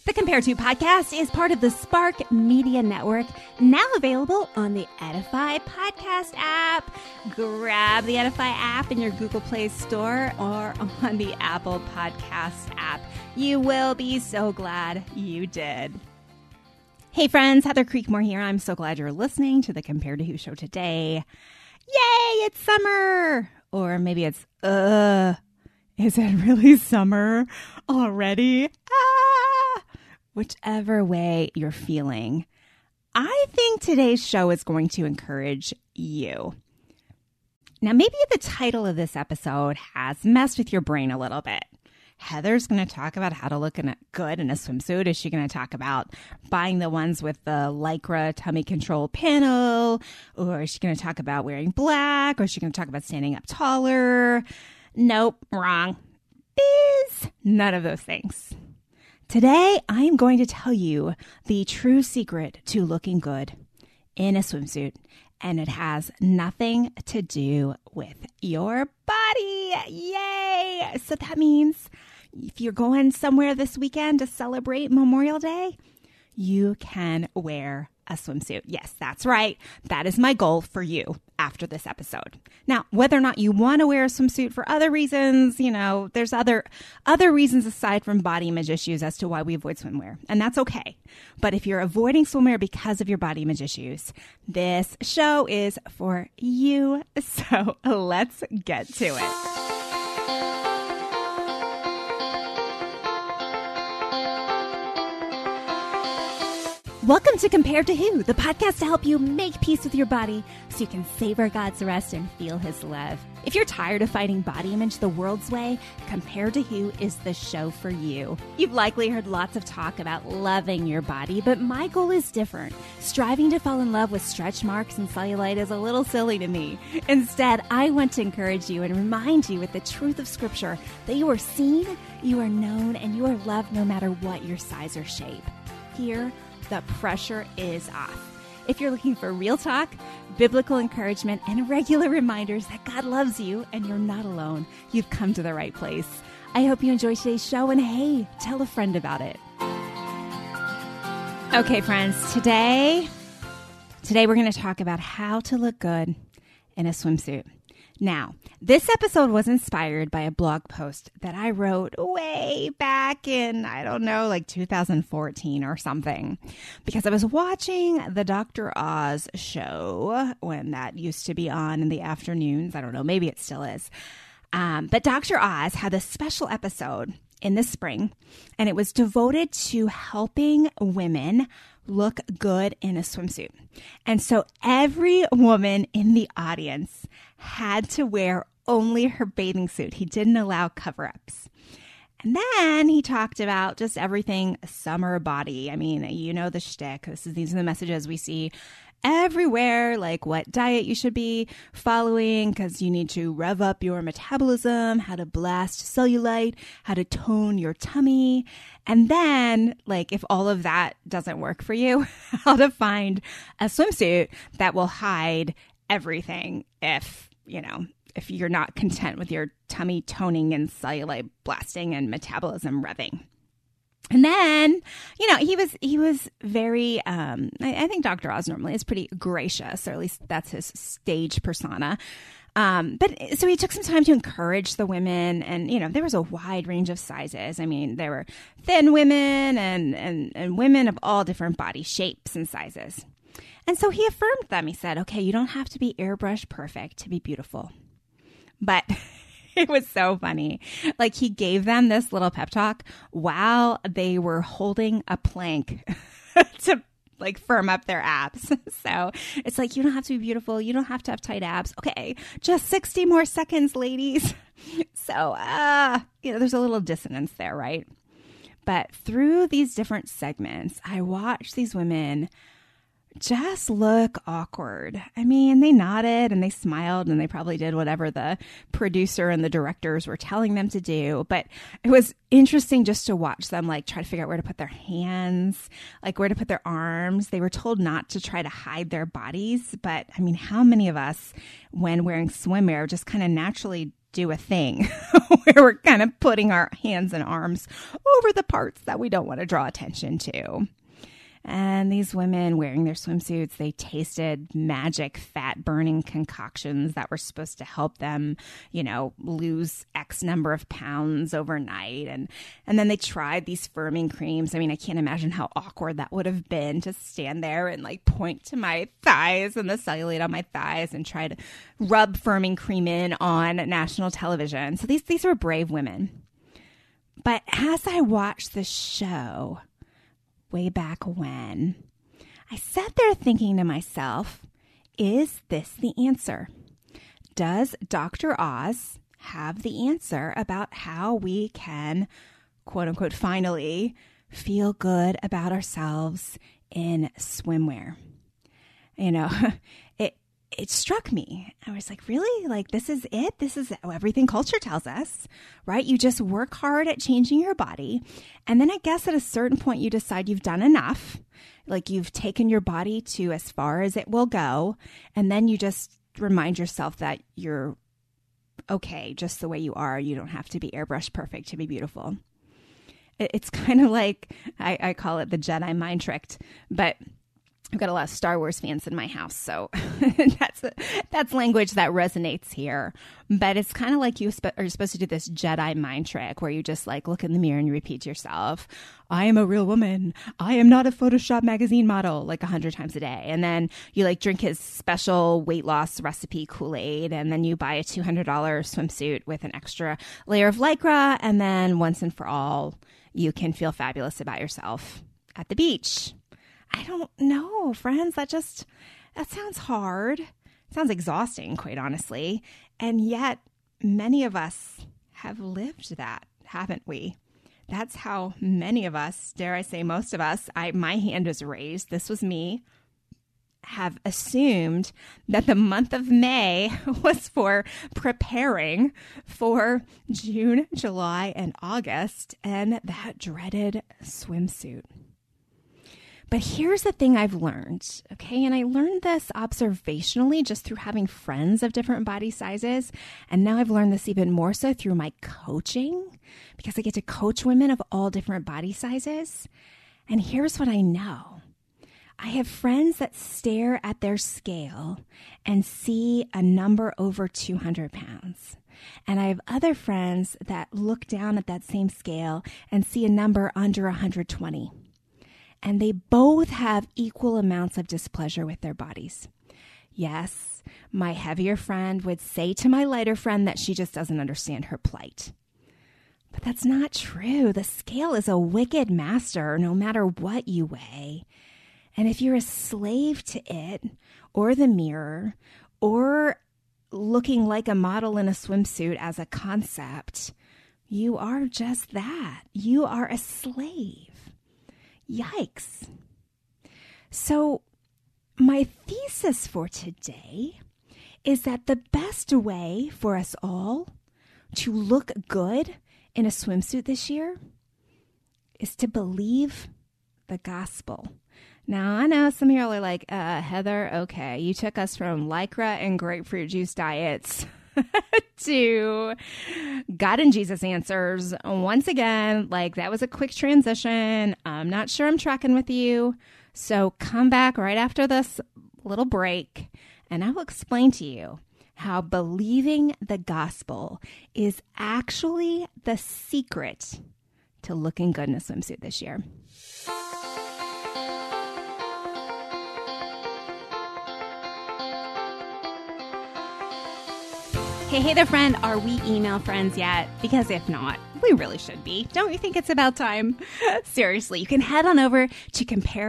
The Compared To podcast is part of the Spark Media Network, now available on the Edify podcast app. Grab the Edify app in your Google Play Store or on the Apple Podcast app. You will be so glad you did. Hey friends, Heather Creekmore here. I'm so glad you're listening to the Compared To Who show today. Yay, it's summer! Or maybe it's, is it really summer already? Whichever way you're feeling, I think today's show is going to encourage you. Now, maybe the title of this episode has messed with your brain a little bit. Heather's going to talk about how to look good in a swimsuit. Is she going to talk about buying the ones with the Lycra tummy control panel? Or is she going to talk about wearing black? Or is she going to talk about standing up taller? Nope, wrong. Is none of those things. Today, I am going to tell you the true secret to looking good in a swimsuit, and it has nothing to do with your body. Yay! So that means if you're going somewhere this weekend to celebrate Memorial Day, you can wear a swimsuit. Yes, that's right. That is my goal for you after this episode. Now, whether or not you want to wear a swimsuit for other reasons, there's other reasons aside from body image issues as to why we avoid swimwear, and that's okay. But if you're avoiding swimwear because of your body image issues, this show is for you. So let's get to it. Welcome to Compared To Who, the podcast to help you make peace with your body so you can savor God's rest and feel His love. If you're tired of fighting body image the world's way, Compared To Who is the show for you. You've likely heard lots of talk about loving your body, but my goal is different. Striving to fall in love with stretch marks and cellulite is a little silly to me. Instead, I want to encourage you and remind you with the truth of Scripture that you are seen, you are known, and you are loved no matter what your size or shape. Here, the pressure is off. If you're looking for real talk, biblical encouragement, and regular reminders that God loves you and you're not alone, you've come to the right place. I hope you enjoy today's show, and hey, tell a friend about it. Okay, friends, today we're going to talk about how to look good in a swimsuit. Now, this episode was inspired by a blog post that I wrote way back in, 2014 or something, because I was watching the Dr. Oz show when that used to be on in the afternoons. I don't know, maybe it still is. But Dr. Oz had a special episode in the spring, and it was devoted to helping women look good in a swimsuit. And so every woman in the audience had to wear only her bathing suit. He didn't allow cover-ups. And then he talked about just everything summer body. I mean, you know the shtick. These are the messages we see everywhere, like what diet you should be following because you need to rev up your metabolism, how to blast cellulite, how to tone your tummy. And then, if all of that doesn't work for you, how to find a swimsuit that will hide everything if you're not content with your tummy toning and cellulite blasting and metabolism revving. And then, he was very, I think Dr. Oz normally is pretty gracious, or at least that's his stage persona. But so he took some time to encourage the women, and, there was a wide range of sizes. I mean, there were thin women and women of all different body shapes and sizes. And so he affirmed them. He said, okay, you don't have to be airbrush perfect to be beautiful. But it was so funny. He gave them this little pep talk while they were holding a plank to firm up their abs. So it's you don't have to be beautiful. You don't have to have tight abs. Okay, just 60 more seconds, ladies. So, there's a little dissonance there, right? But through these different segments, I watched these women just look awkward. I mean, they nodded and they smiled and they probably did whatever the producer and the directors were telling them to do. But it was interesting just to watch them try to figure out where to put their hands, where to put their arms. They were told not to try to hide their bodies. But I mean, how many of us, when wearing swimwear, just kind of naturally do a thing where we're kind of putting our hands and arms over the parts that we don't want to draw attention to. And these women wearing their swimsuits, they tasted magic fat-burning concoctions that were supposed to help them, lose X number of pounds overnight. And then they tried these firming creams. I mean, I can't imagine how awkward that would have been to stand there and point to my thighs and the cellulite on my thighs and try to rub firming cream in on national television. So these were brave women. But as I watched the show way back when, I sat there thinking to myself, is this the answer? Does Dr. Oz have the answer about how we can, quote unquote, finally feel good about ourselves in swimwear? It struck me. I was like, really? This is it? This is everything culture tells us, right? You just work hard at changing your body. And then I guess at a certain point, you decide you've done enough. You've taken your body to as far as it will go. And then you just remind yourself that you're okay just the way you are. You don't have to be airbrush perfect to be beautiful. It's kind of like, I call it the Jedi mind tricked, but I've got a lot of Star Wars fans in my house, so that's language that resonates here. But it's kind of like you're supposed to do this Jedi mind trick where you just look in the mirror and you repeat to yourself, I am a real woman. I am not a Photoshop magazine model 100 times a day. And then you drink his special weight loss recipe Kool-Aid, and then you buy a $200 swimsuit with an extra layer of Lycra. And then once and for all, you can feel fabulous about yourself at the beach. I don't know, friends. That sounds hard. It sounds exhausting, quite honestly. And yet many of us have lived that, haven't we? That's how many of us, dare I say most of us, my hand was raised, this was me, have assumed that the month of May was for preparing for June, July, and August, and that dreaded swimsuit. But here's the thing I've learned, okay? And I learned this observationally just through having friends of different body sizes. And now I've learned this even more so through my coaching, because I get to coach women of all different body sizes. And here's what I know. I have friends that stare at their scale and see a number over 200 pounds. And I have other friends that look down at that same scale and see a number under 120. And they both have equal amounts of displeasure with their bodies. Yes, my heavier friend would say to my lighter friend that she just doesn't understand her plight. But that's not true. The scale is a wicked master no matter what you weigh. And if you're a slave to it, or the mirror, or looking like a model in a swimsuit as a concept, you are just that. You are a slave. Yikes. So my thesis for today is that the best way for us all to look good in a swimsuit this year is to believe the gospel. Now, I know some of y'all are like, Heather, okay, you took us from Lycra and grapefruit juice diets to God and Jesus answers. Once again, that was a quick transition. I'm not sure I'm tracking with you. So come back right after this little break, and I will explain to you how believing the gospel is actually the secret to looking good in a swimsuit this year. Hey there, friend. Are we email friends yet? Because if not, we really should be. Don't you think it's about time? Seriously, you can head on over to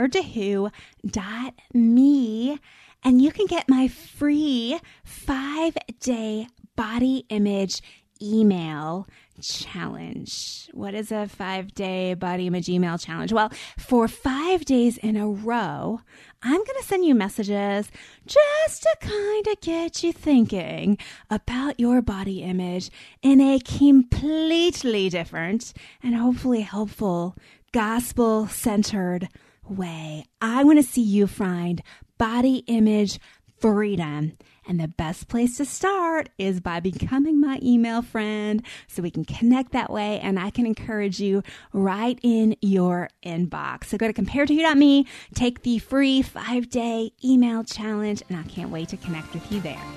comparedtoWho.me and you can get my free 5-day body image email challenge. What is a 5-day body image email challenge? Well, for 5 days in a row, I'm going to send you messages just to kind of get you thinking about your body image in a completely different and hopefully helpful, gospel-centered way. I want to see you find body image freedom And the best place to start is by becoming my email friend so we can connect that way and I can encourage you right in your inbox. So go to compared2you.me, take the free 5-day email challenge, and I can't wait to connect with you there.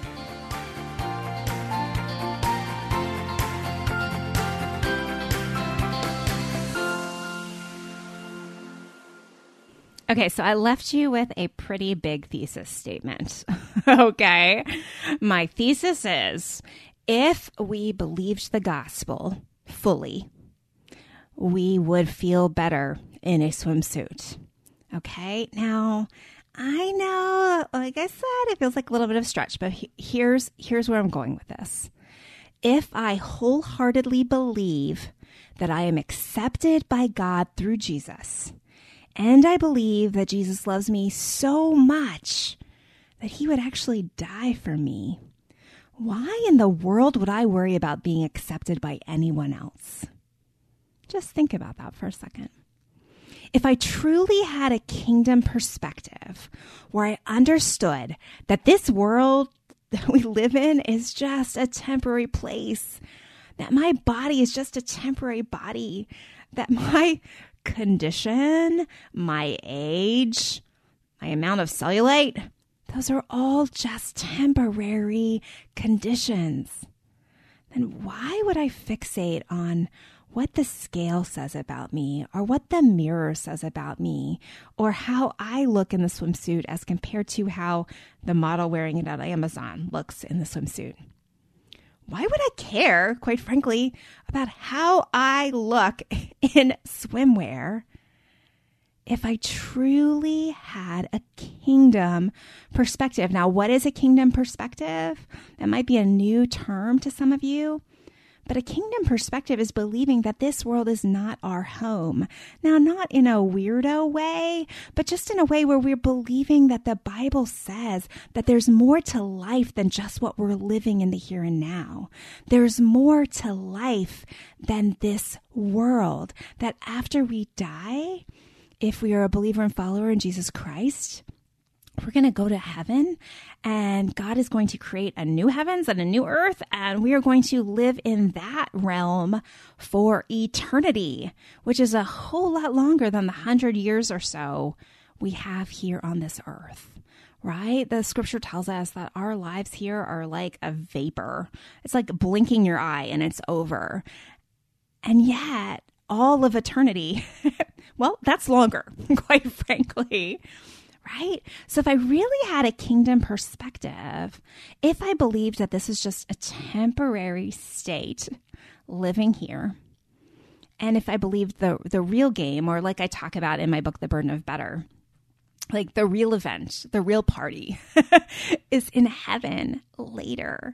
Okay, so I left you with a pretty big thesis statement. Okay, my thesis is if we believed the gospel fully, we would feel better in a swimsuit. Okay, now I know, like I said, it feels like a little bit of a stretch, but here's where I'm going with this. If I wholeheartedly believe that I am accepted by God through Jesus, and I believe that Jesus loves me so much that he would actually die for me, why in the world would I worry about being accepted by anyone else? Just think about that for a second. If I truly had a kingdom perspective where I understood that this world that we live in is just a temporary place, that my body is just a temporary body, that my condition, my age, my amount of cellulite, those are all just temporary conditions, then why would I fixate on what the scale says about me or what the mirror says about me or how I look in the swimsuit as compared to how the model wearing it at Amazon looks in the swimsuit? Why would I care, quite frankly, about how I look in swimwear if I truly had a kingdom perspective? Now, what is a kingdom perspective? That might be a new term to some of you. But a kingdom perspective is believing that this world is not our home. Now, not in a weirdo way, but just in a way where we're believing that the Bible says that there's more to life than just what we're living in the here and now. There's more to life than this world. That after we die, if we are a believer and follower in Jesus Christ, we're going to go to heaven and God is going to create a new heavens and a new earth, and we are going to live in that realm for eternity, which is a whole lot longer than the 100 years or so we have here on this earth, right? The scripture tells us that our lives here are like a vapor. It's like blinking your eye and it's over. And yet all of eternity, well, that's longer, quite frankly. Right? So if I really had a kingdom perspective, if I believed that this is just a temporary state living here, and if I believed the real game, or like I talk about in my book, The Burden of Better, like the real event, the real party is in heaven later,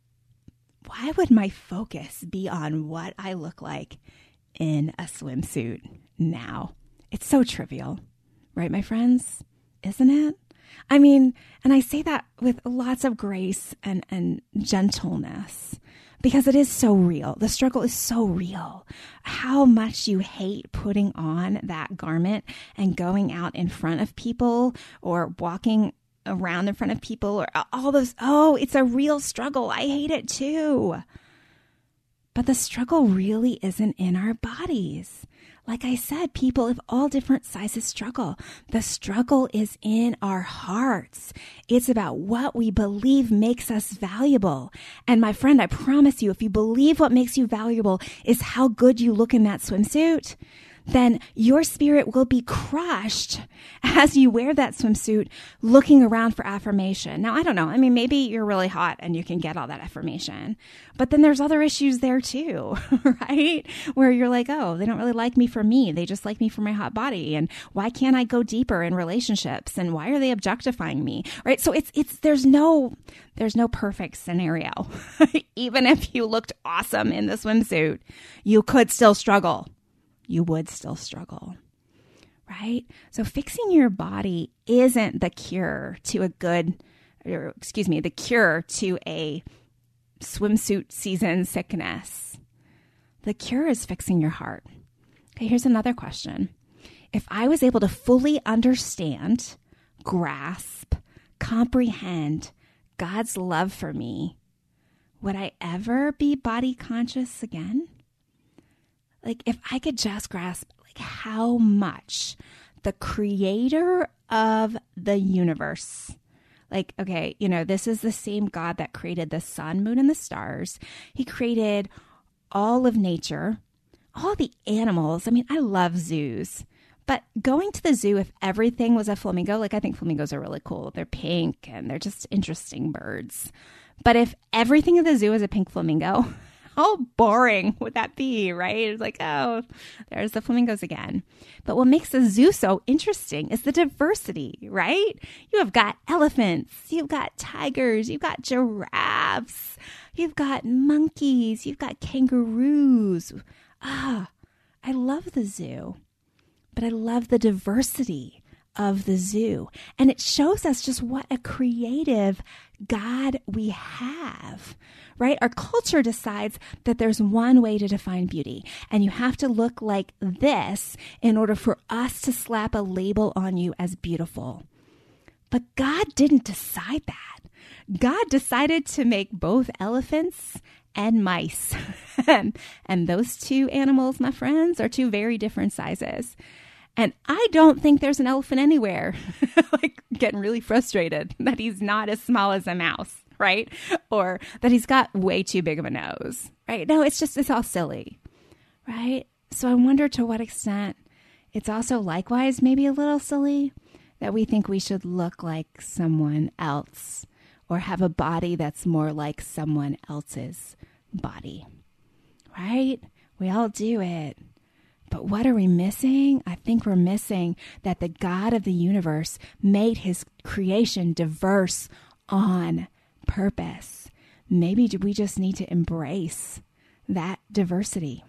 why would my focus be on what I look like in a swimsuit now? It's so trivial, right, my friends? Isn't it? I mean, and I say that with lots of grace and gentleness because it is so real. The struggle is so real. How much you hate putting on that garment and going out in front of people or walking around in front of people or all those. Oh, it's a real struggle. I hate it too. But the struggle really isn't in our bodies. Like I said, people of all different sizes struggle. The struggle is in our hearts. It's about what we believe makes us valuable. And my friend, I promise you, if you believe what makes you valuable is how good you look in that swimsuit, then your spirit will be crushed as you wear that swimsuit looking around for affirmation. Now, I don't know. I mean, maybe you're really hot and you can get all that affirmation, but then there's other issues there too, right? Where you're like, oh, they don't really like me for me. They just like me for my hot body. And why can't I go deeper in relationships? And why are they objectifying me? Right? So there's no perfect scenario. Even if you looked awesome in the swimsuit, you could still struggle. You would still struggle, right? So fixing your body isn't the cure to the cure to a swimsuit season sickness. The cure is fixing your heart. Okay, here's another question. If I was able to fully understand, grasp, comprehend God's love for me, would I ever be body conscious again? Like, if I could just grasp like how much the creator of the universe, like, okay, this is the same God that created the sun, moon, and the stars. He created all of nature, all the animals. I mean, I love zoos, but going to the zoo, if everything was a flamingo, like, I think flamingos are really cool. They're pink and they're just interesting birds. But if everything in the zoo is a pink flamingo, how boring would that be, right? It's like, oh, there's the flamingos again. But what makes the zoo so interesting is the diversity, right? You have got elephants, you've got tigers, you've got giraffes, you've got monkeys, you've got kangaroos. I love the zoo, but I love the diversity of the zoo. And it shows us just what a creative God we have, right? Our culture decides that there's one way to define beauty, and you have to look like this in order for us to slap a label on you as beautiful. But God didn't decide that. God decided to make both elephants and mice. And those two animals, my friends, are two very different sizes. And I don't think there's an elephant anywhere, like getting really frustrated that he's not as small as a mouse, right? Or that he's got way too big of a nose, right? No, it's all silly, right? So I wonder to what extent it's also likewise maybe a little silly that we think we should look like someone else or have a body that's more like someone else's body, right? We all do it. But what are we missing? I think we're missing that the God of the universe made his creation diverse on purpose. Maybe we just need to embrace that diversity.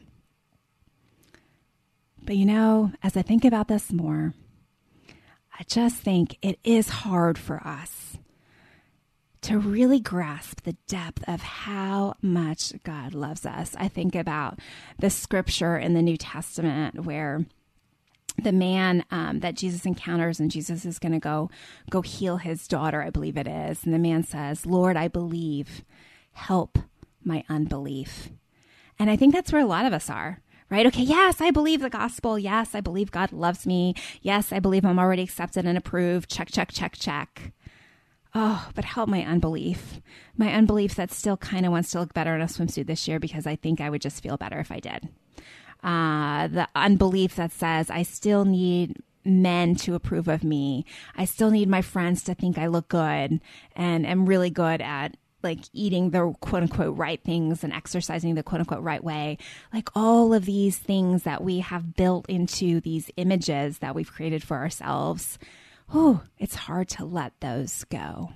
But as I think about this more, I just think it is hard for us to really grasp the depth of how much God loves us. I think about the scripture in the New Testament where the man that Jesus encounters, and Jesus is going to go heal his daughter, I believe it is. And the man says, "Lord, I believe, help my unbelief." And I think that's where a lot of us are, right? Okay, yes, I believe the gospel. Yes, I believe God loves me. Yes, I believe I'm already accepted and approved. Check, check, check, check. Oh, but help my unbelief. My unbelief that still kind of wants to look better in a swimsuit this year because I think I would just feel better if I did. The unbelief that says I still need men to approve of me. I still need my friends to think I look good and am really good at like eating the quote unquote right things and exercising the quote unquote right way. Like all of these things that we have built into these images that we've created for ourselves. Oh, it's hard to let those go.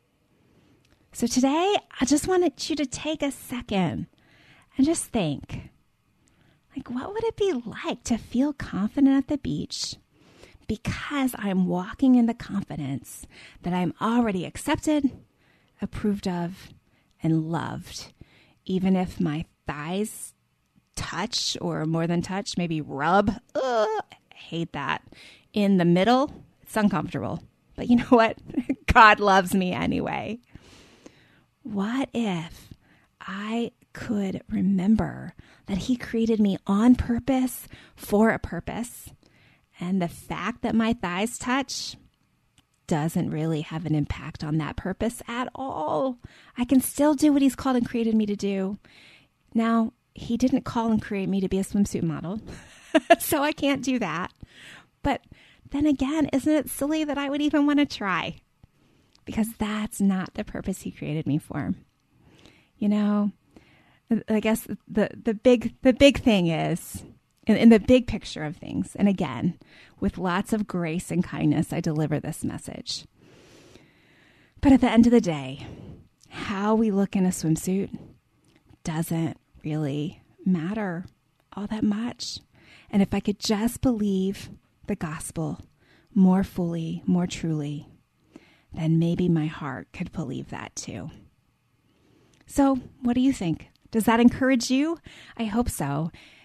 So today, I just wanted you to take a second and just think, like, what would it be like to feel confident at the beach because I'm walking in the confidence that I'm already accepted, approved of, and loved, even if my thighs touch or more than touch, maybe rub, I hate that, in the middle. It's uncomfortable, but you know what? God loves me anyway. What if I could remember that he created me on purpose for a purpose, and the fact that my thighs touch doesn't really have an impact on that purpose at all. I can still do what he's called and created me to do. Now, he didn't call and create me to be a swimsuit model, so I can't do that. But then again, isn't it silly that I would even want to try? Because that's not the purpose he created me for. I guess the big thing is, in the big picture of things, and again, with lots of grace and kindness, I deliver this message. But at the end of the day, how we look in a swimsuit doesn't really matter all that much. And if I could just believe the gospel more fully, more truly, then maybe my heart could believe that too. So what do you think? Does that encourage you? I hope so.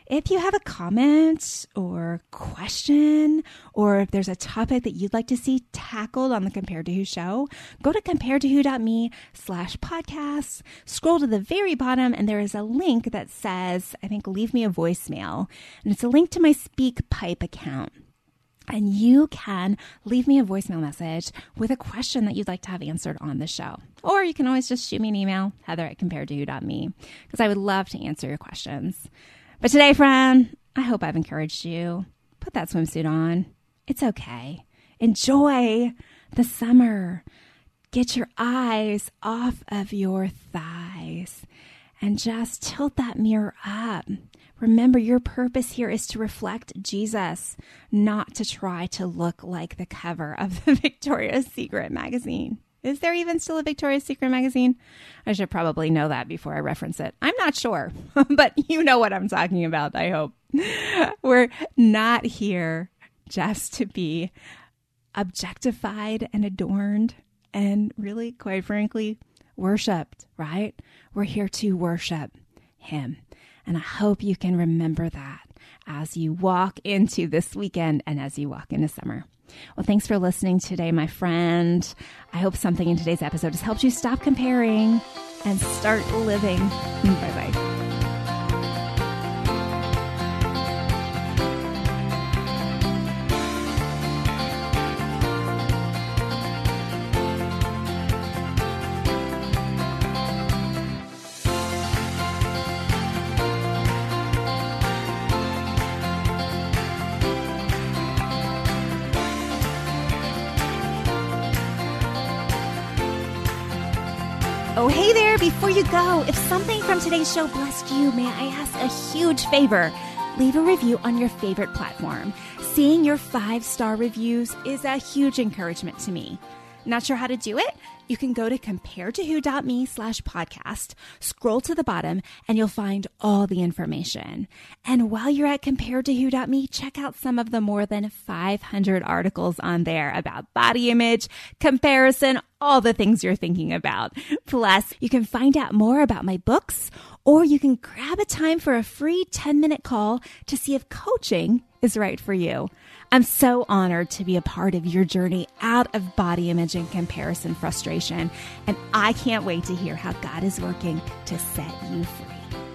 If you have a comment or question, or if there's a topic that you'd like to see tackled on the Compared to Who show, go to comparedtowho.me/podcasts, scroll to the very bottom, and there is a link that says, I think, leave me a voicemail. And it's a link to my SpeakPipe account. And you can leave me a voicemail message with a question that you'd like to have answered on the show. Or you can always just shoot me an email, heather@comparedtowho.me, because I would love to answer your questions. But today, friend, I hope I've encouraged you. Put that swimsuit on. It's okay. Enjoy the summer. Get your eyes off of your thighs and just tilt that mirror up. Remember, your purpose here is to reflect Jesus, not to try to look like the cover of the Victoria's Secret magazine. Is there even still a Victoria's Secret magazine? I should probably know that before I reference it. I'm not sure, but you know what I'm talking about, I hope. We're not here just to be objectified and adorned and really, quite frankly, worshipped, right? We're here to worship Him. And I hope you can remember that as you walk into this weekend and as you walk into summer. Well, thanks for listening today, my friend. I hope something in today's episode has helped you stop comparing and start living. Bye-bye. Oh, hey there, before you go, if something from today's show blessed you, may I ask a huge favor? Leave a review on your favorite platform. Seeing your 5-star reviews is a huge encouragement to me. Not sure how to do it? You can go to comparedtowho.me/podcast, scroll to the bottom, and you'll find all the information. And while you're at comparedtowho.me, check out some of the more than 500 articles on there about body image, comparison, all the things you're thinking about. Plus, you can find out more about my books, or you can grab a time for a free 10-minute call to see if coaching is right for you. I'm so honored to be a part of your journey out of body image and comparison frustration, and I can't wait to hear how God is working to set you free.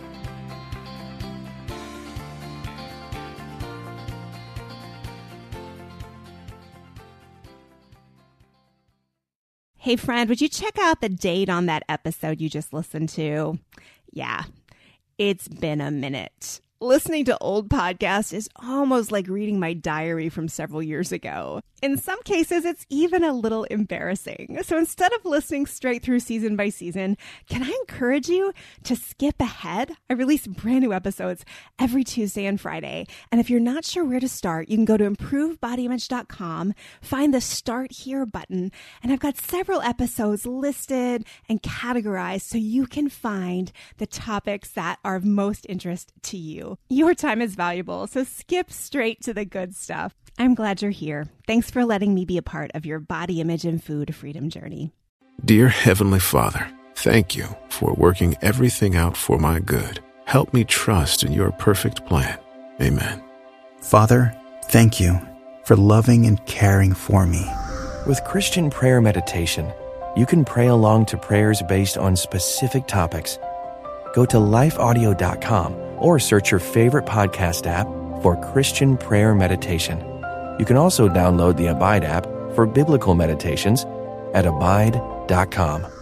Hey friend, would you check out the date on that episode you just listened to? Yeah, it's been a minute. Listening to old podcasts is almost like reading my diary from several years ago. In some cases, it's even a little embarrassing. So instead of listening straight through season by season, can I encourage you to skip ahead? I release brand new episodes every Tuesday and Friday. And if you're not sure where to start, you can go to improvebodyimage.com, find the Start Here button, and I've got several episodes listed and categorized so you can find the topics that are of most interest to you. Your time is valuable, so skip straight to the good stuff. I'm glad you're here. Thanks for letting me be a part of your body image and food freedom journey. Dear Heavenly Father, thank you for working everything out for my good. Help me trust in your perfect plan. Amen. Father, thank you for loving and caring for me. With Christian Prayer Meditation, you can pray along to prayers based on specific topics. Go to lifeaudio.com or search your favorite podcast app for Christian Prayer Meditation. You can also download the Abide app for biblical meditations at abide.com.